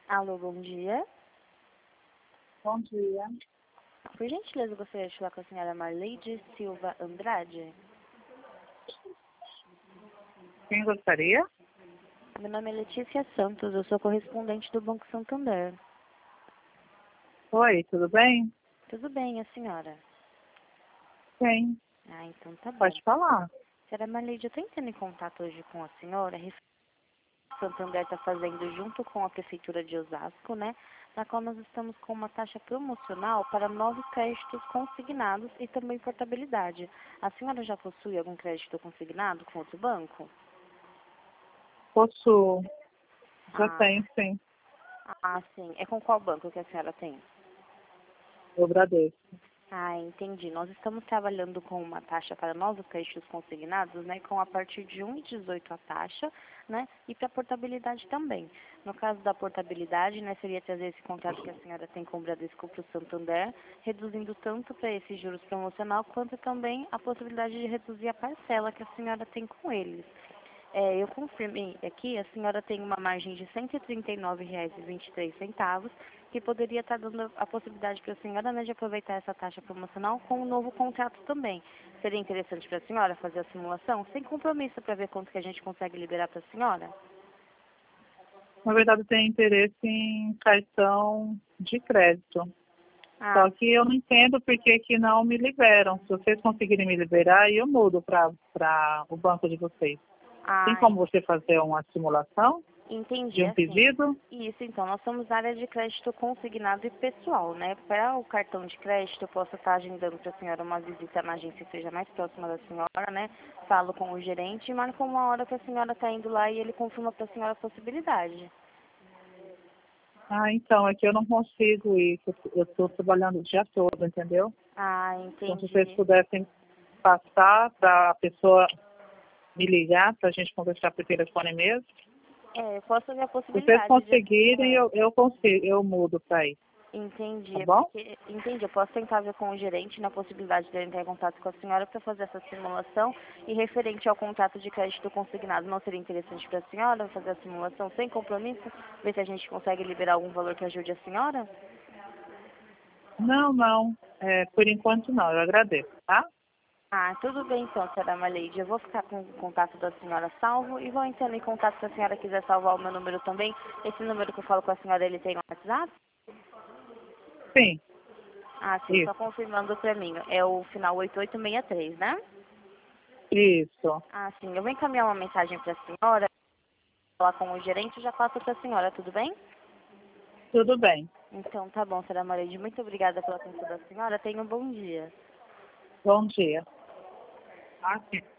Alô, bom dia. Bom dia. Por gentileza, eu gostaria de falar com a senhora Marleide Silva Andrade. Quem gostaria? Meu nome é Letícia Santos, eu sou correspondente do Banco Santander. Oi, tudo bem? Tudo bem, a senhora? Bem, Ah, então tá bom. pode falar. Senhora Marleide, eu estou entrando em contato hoje com a senhora. O Santander está fazendo junto com a Prefeitura de Osasco, né? Na qual nós estamos com uma taxa promocional para novos créditos consignados e também portabilidade. A senhora já possui algum crédito consignado com outro banco? Posso. Já Ah, tenho, sim. sim. É com qual banco que a senhora tem? Eu agradeço. Ah, entendi. Nós estamos trabalhando com uma taxa para novos créditos consignados, né, com a partir de 1,18 a taxa, né, e para portabilidade também. No caso da portabilidade, né, seria trazer esse contrato que a senhora tem com o Bradesco para o Santander, reduzindo tanto para esses juros promocional, quanto também a possibilidade de reduzir a parcela que a senhora tem com eles. Eu confirmei aqui, a senhora tem uma margem de R$ 139,23, que poderia estar dando a possibilidade para a senhora, né, de aproveitar essa taxa promocional com um novo contrato também. Seria interessante para a senhora fazer a simulação, sem compromisso, para ver quanto que a gente consegue liberar para a senhora? Na verdade, eu tenho interesse em cartão de crédito. Ah, Só que eu não entendo por que que não me liberam. Se vocês conseguirem me liberar, eu mudo para o banco de vocês. Tem ah, como você fazer uma simulação entendi, de um assim. pedido? Isso, então, nós somos área de crédito consignado e pessoal, né? Para o cartão de crédito, eu posso estar agendando para a senhora uma visita na agência que seja mais próxima da senhora, né? Falo com o gerente e marco uma hora que a senhora está indo lá e ele confirma para a senhora a possibilidade. Ah, então, é que eu não consigo ir. Eu estou trabalhando o dia todo, entendeu? Ah, Então, se vocês entendi. pudessem passar para a pessoa me ligar, para a gente conversar por telefone mesmo. Eu posso ver a Se vocês possibilidade de... conseguirem, eu consigo, eu mudo para aí, Entendi, tá é bom? porque, entendi, eu posso tentar ver com o gerente na possibilidade de ele entrar em contato com a senhora para fazer essa simulação e referente ao contrato de crédito consignado, não seria interessante para a senhora fazer a simulação sem compromisso, ver se a gente consegue liberar algum valor que ajude a senhora? Não, não. Por enquanto não, eu agradeço, tá? Ah, tudo bem então, senhora Marleide, eu vou ficar com o contato da senhora salvo e vou entrando em contato se a senhora quiser salvar o meu número também. Esse número que eu falo com a senhora, ele tem um WhatsApp? Sim, Ah, sim, só isso, confirmando para mim, é o final 8863, né? isso. Ah, sim. Eu vou encaminhar uma mensagem para a senhora, falar com o gerente e já passo para a senhora, tudo bem? Tudo bem. Então, tá bom, senhora Mareide. Muito obrigada pela atenção da senhora. Tenha um bom dia. Bom dia. Ah, sim.